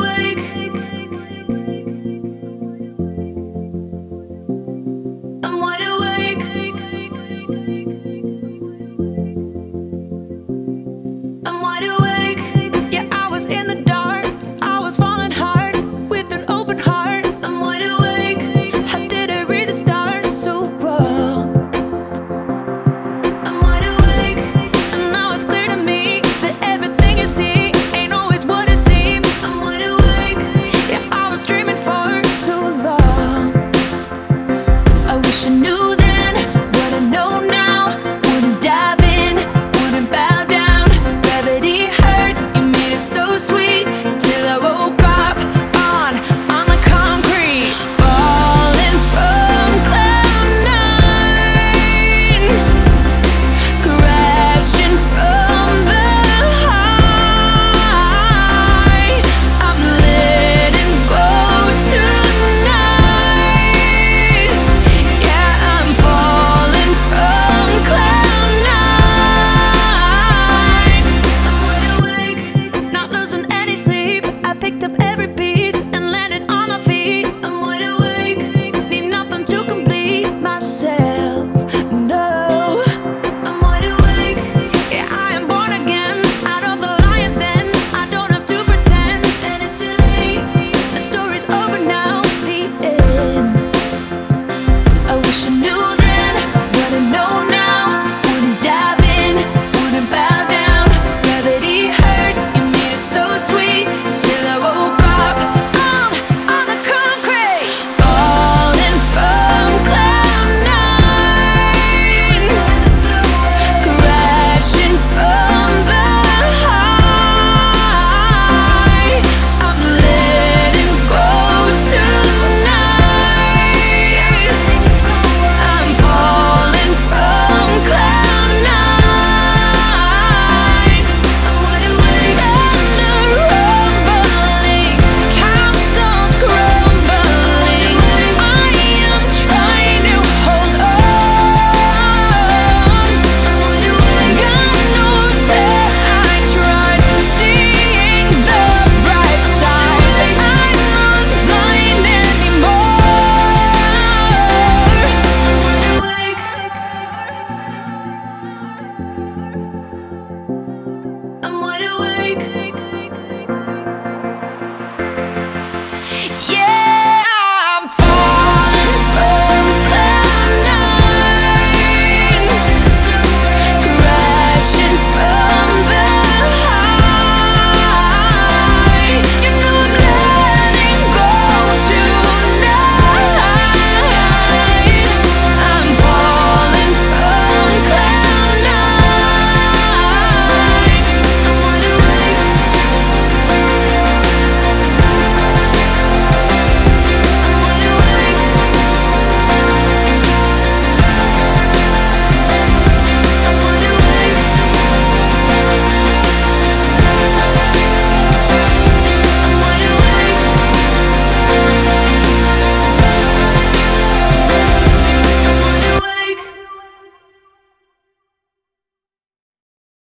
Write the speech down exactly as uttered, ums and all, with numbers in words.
awake. I'm wide awake. I'm wide awake. Yeah, I was in the dark. I was falling hard with an open heart. I'm wide awake. How did I read the stars so well? I'm wide awake, and now it's clear to me that everything you see ain't always what it seems. I'm wide awake. Yeah, I was dreaming for so long. I wish I knew then what I know now. Wouldn't dive in, wouldn't bow down. Gravity hurts, you made it so sweet. Till I woke up on, on the concrete. Falling from cloud nine, crashing from the high. I'm letting go tonight. Yeah, I'm falling from cloud nine. I'm wide awake, not losing any sleep. I picked up